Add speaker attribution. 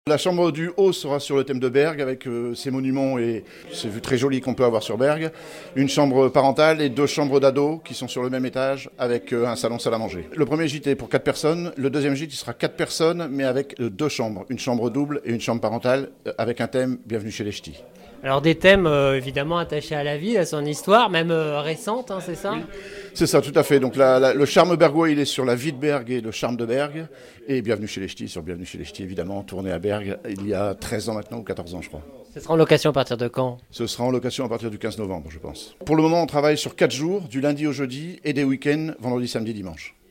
Speaker 1: La chambre du haut sera sur le thème de Berg avec ses monuments et ces vues très jolies qu'on peut avoir sur Berg. Une chambre parentale et 2 chambres d'ados qui sont sur le même étage avec un salon-salle à manger. Le premier gîte est pour 4 personnes. Le deuxième gîte il sera 4 personnes mais avec 2 chambres. Une chambre double et une chambre parentale avec un thème Bienvenue chez les Ch'tis.
Speaker 2: Alors des thèmes évidemment attachés à la ville, à son histoire, même récente, c'est ça ?
Speaker 1: Oui. C'est ça, tout à fait. Donc le charme bergois, il est sur la vie de Berg et le charme de Berg. Et Bienvenue chez les Ch'tis, sur Bienvenue chez les Ch'tis, évidemment, tourné à Berg il y a 13 ans maintenant, ou 14 ans je crois.
Speaker 2: Ce sera en location à partir de quand ?
Speaker 1: Ce sera en location à partir du 15 novembre, je pense. Pour le moment, on travaille sur 4 jours, du lundi au jeudi, et des week-ends, vendredi, samedi, dimanche.